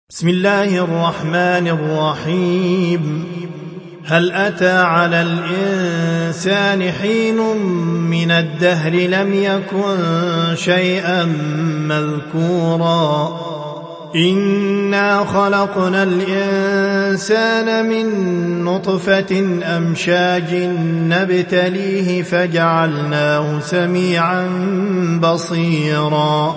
بسم الله الرحمن الرحيم. هل أتى على الإنسان حين من الدهر لم يكن شيئا مذكورا إنا خلقنا الإنسان من نطفة أمشاج نبتليه فجعلناه سميعا بصيرا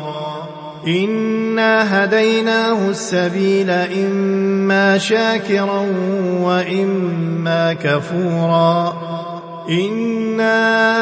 إنا هديناه السبيل إما شاكرا وإما كفورا إنا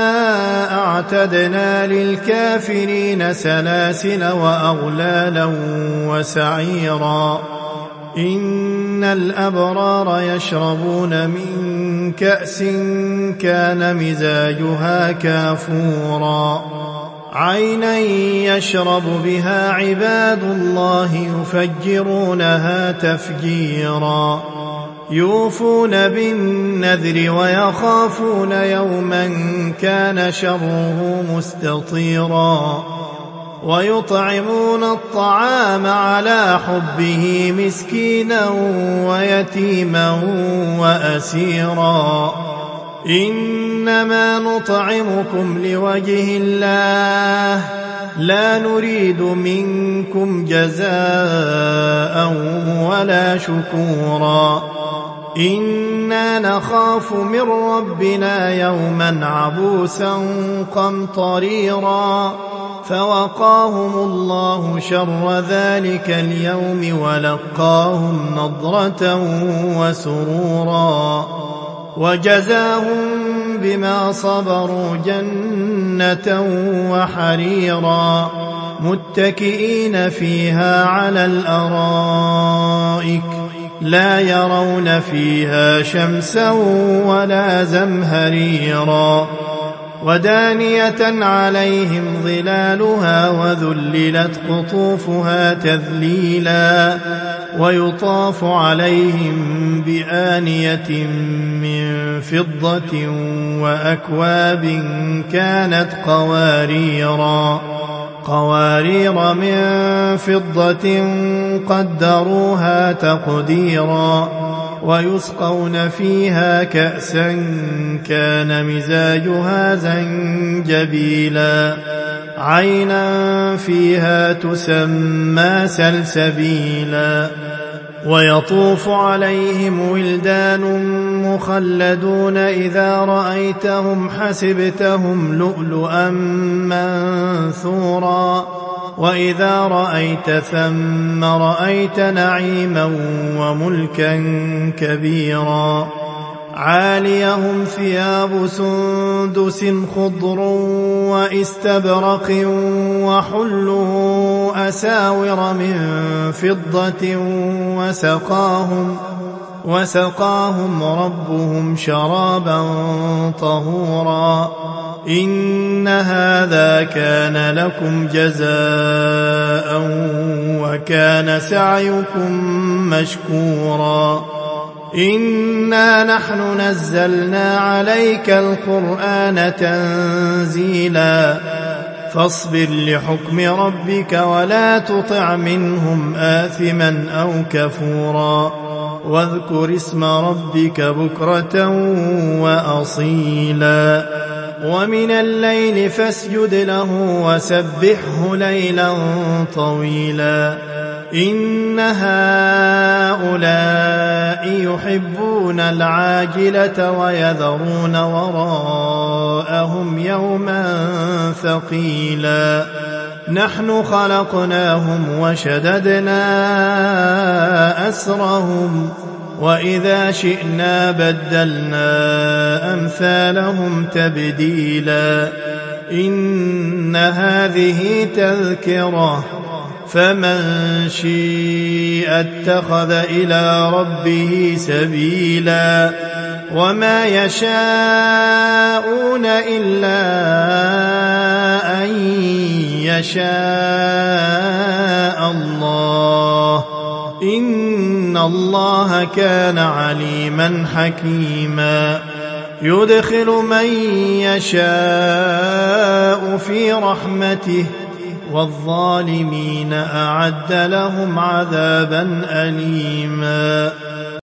أعتدنا للكافرين سلاسل وأغلالا وسعيرا إن الأبرار يشربون من كأس كان مزاجها كافورا عينا يشرب بها عباد الله يفجرونها تفجيرا يوفون بالنذر ويخافون يوما كان شره مستطيرا ويطعمون الطعام على حبه مسكينا ويتيما وأسيرا إنما نطعمكم لوجه الله لا نريد منكم جزاء ولا شكورا إنا نخاف من ربنا يوما عبوسا قمطريرا فوقاهم الله شر ذلك اليوم ولقاهم نضرة وسرورا وجزاهم بما صبروا جنة وحريرا متكئين فيها على الأرائك لا يرون فيها شمسا ولا زمهريرا ودانية عليهم ظلالها وذللت قطوفها تذليلا ويطاف عليهم بآنية من فضة وأكواب كانت قوارير من فضة قدروها تقديرا ويسقون فيها كأسا كان مزاجها زنجبيلا عينا فيها تسمى سلسبيلا ويطوف عليهم ولدان مخلدون إذا رأيتهم حسبتهم لؤلؤا منثورا وإذا رأيت ثم رأيت نعيما وملكا كبيرا عاليهم ثياب سندس خضر واستبرق وحلوا أساور من فضة وسقاهم ربهم شرابا طهورا إن هذا كان لكم جزاء وكان سعيكم مشكورا إنا نحن نزلنا عليك القرآن تنزيلا فاصبر لحكم ربك ولا تطع منهم آثما أو كفورا واذكر اسم ربك بكرة وأصيلا ومن الليل فاسجد له وسبحه ليلا طويلا إن هؤلاء يحبون العاجلة ويذرون وراءهم يوما ثقيلا نحن خلقناهم وشددنا أسرهم وإذا شئنا بدلنا أمثالهم تبديلا إن هذه تذكرة فمن شيء اتخذ إلى ربه سبيلا وما يشاءون إلا أن يشاء الله إن الله كان عليما حكيما يدخل من يشاء في رحمته والظالمين أعد لهم عذابا أليما.